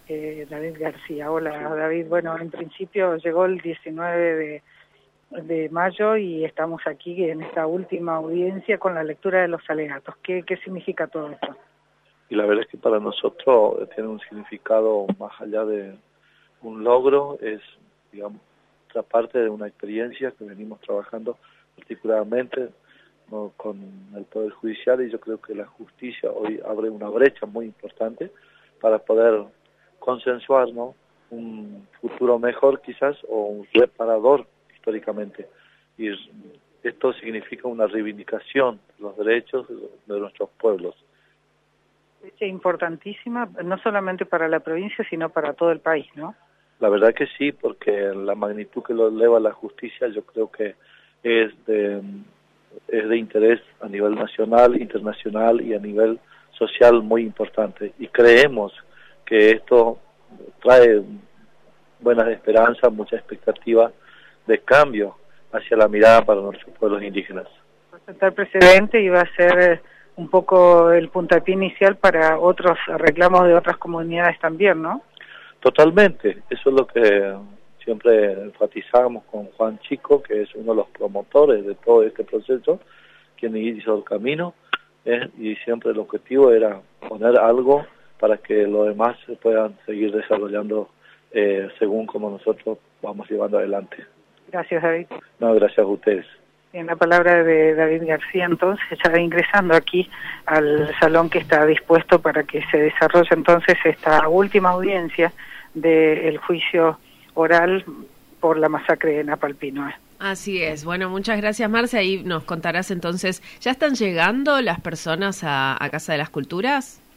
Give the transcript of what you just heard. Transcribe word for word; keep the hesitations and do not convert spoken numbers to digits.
eh, David García. Hola, David. Bueno, en principio llegó el diecinueve de, de mayo y estamos aquí en esta última audiencia con la lectura de los alegatos. ¿Qué, qué significa todo esto? Y la verdad es que para nosotros tiene un significado más allá de un logro, es, digamos, otra parte de una experiencia que venimos trabajando particularmente, ¿no?, con el Poder Judicial, y yo creo que la justicia hoy abre una brecha muy importante para poder consensuar, ¿no?, un futuro mejor quizás, o un reparador históricamente. Y esto significa una reivindicación de los derechos de nuestros pueblos. Es importantísima, no solamente para la provincia, sino para todo el país, ¿no? La verdad que sí, porque la magnitud que lo eleva la justicia yo creo que es de, es de interés a nivel nacional, internacional y a nivel social muy importante. Y creemos que esto trae buenas esperanzas, mucha expectativa de cambio hacia la mirada para nuestros pueblos indígenas. Va a sentar precedente y va a ser un poco el puntapié inicial para otros reclamos de otras comunidades también, ¿no? Totalmente, eso es lo que siempre enfatizamos con Juan Chico, que es uno de los promotores de todo este proceso, quien hizo el camino, ¿eh? Y siempre el objetivo era poner algo para que los demás se puedan seguir desarrollando eh, según como nosotros vamos llevando adelante. Gracias, David. No, gracias a ustedes. En la palabra de David García, entonces, ya ingresando aquí al salón que está dispuesto para que se desarrolle entonces esta última audiencia del juicio oral por la masacre de Napalpino. Así es. Bueno, muchas gracias, Marcia. Ahí nos contarás entonces, ¿ya están llegando las personas a, a Casa de las Culturas?